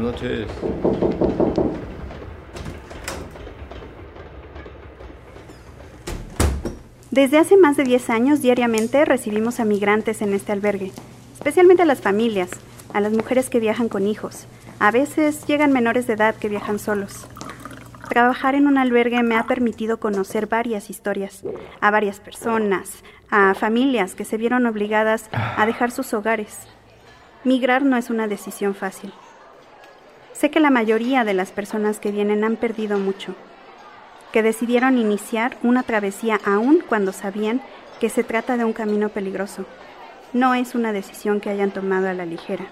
noches. Desde hace más de 10 años, diariamente recibimos a migrantes en este albergue, especialmente a las familias, a las mujeres que viajan con hijos. A veces llegan menores de edad que viajan solos. Trabajar en un albergue me ha permitido conocer varias historias, a varias personas, a familias que se vieron obligadas a dejar sus hogares. Migrar no es una decisión fácil. Sé que la mayoría de las personas que vienen han perdido mucho, que decidieron iniciar una travesía aún cuando sabían que se trata de un camino peligroso. No es una decisión que hayan tomado a la ligera.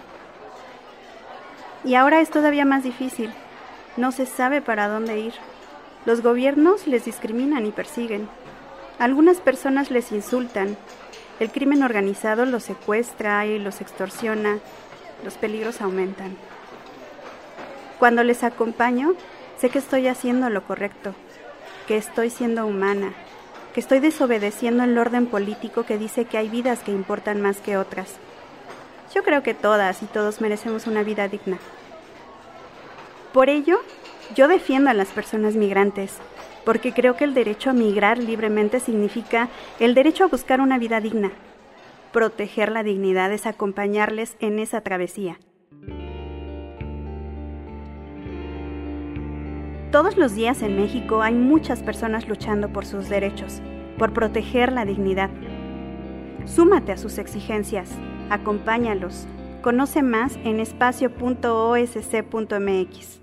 Y ahora es todavía más difícil. No se sabe para dónde ir. Los gobiernos les discriminan y persiguen. Algunas personas les insultan. El crimen organizado los secuestra y los extorsiona. Los peligros aumentan. Cuando les acompaño, sé que estoy haciendo lo correcto, que estoy siendo humana, que estoy desobedeciendo el orden político que dice que hay vidas que importan más que otras. Yo creo que todas y todos merecemos una vida digna. Por ello, yo defiendo a las personas migrantes, porque creo que el derecho a migrar libremente significa el derecho a buscar una vida digna. Proteger la dignidad es acompañarles en esa travesía. Todos los días en México hay muchas personas luchando por sus derechos, por proteger la dignidad. Súmate a sus exigencias, acompáñalos. Conoce más en espacio.osc.mx.